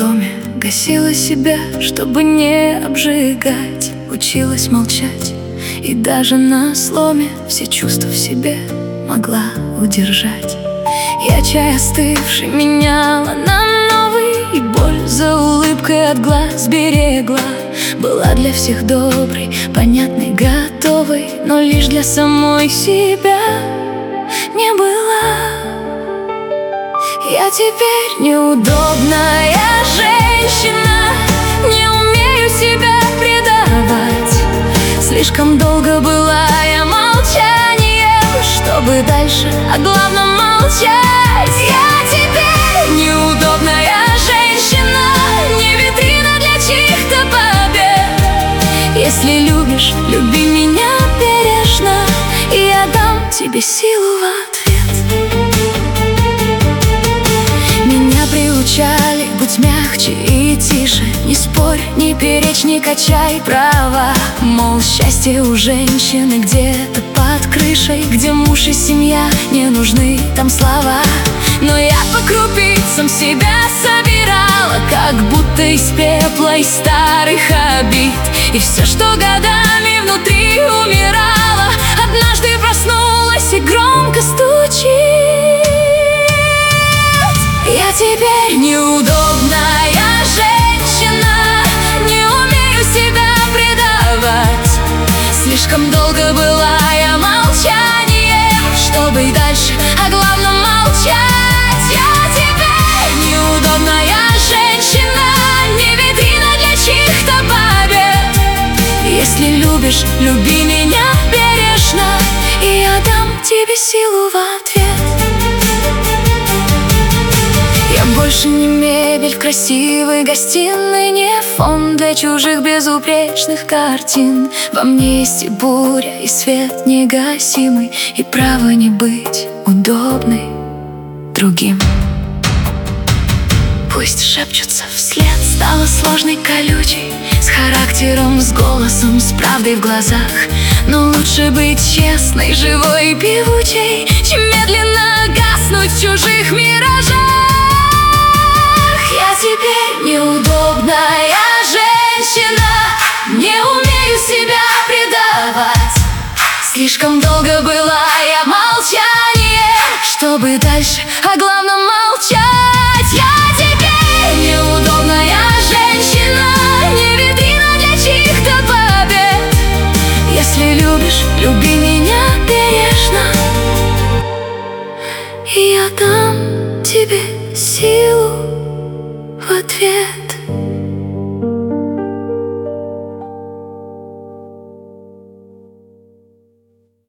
доме, гасила себя, чтобы не обжигать. Училась молчать, и даже на сломе все чувства в себе могла удержать. Я чай остывший меняла на новый, и боль за улыбкой от глаз берегла. Была для всех доброй, понятной, готовой, но лишь для самой себя не была. Я теперь неудобная женщина, не умею себя предавать. Слишком долго была я молчанием, чтобы дальше о главном молчать. Я теперь неудобная женщина, не витрина для чьих-то побед. Если любишь, люби меня бережно, и я дам тебе силу в ответ. Меня приучали, будь мягче и тише, не спорь, не перечь, не качай права. Мол, счастье у женщины где-то под крышей, где муж и семья, не нужны там слова. Но я по крупицам себя собирала, как будто из пепла, из старых обид. И все, что годами внутри умирало, однажды проснулась и громко стучит. Я теперь неудобная женщина, не умею себя предавать. Слишком долго была я молчанием, чтобы и дальше о главном молчать. Я теперь неудобная женщина, не витрина для чьих-то побед. Если любишь, люби меня бережно, и я дам тебе силу в ответ. Я больше не мебель в красивой гостиной, не фон для чужих безупречных картин. Во мне есть и буря, и свет негасимый, и право не быть удобной другим. Пусть шепчутся вслед, стала сложной, колючей, с характером, с голосом, с правдой в глазах. Но лучше быть честной, живой и певучей, чем медленно гаснуть в чужих миражах. Я теперь неудобная женщина, не умею себя предавать. Слишком долго была я молчанием, чтобы дальше о главном молчать. Я теперь неудобная женщина, не витрина для чьих-то побед. Если любишь, люби меня бережно, и я дам тебе силу в ответ.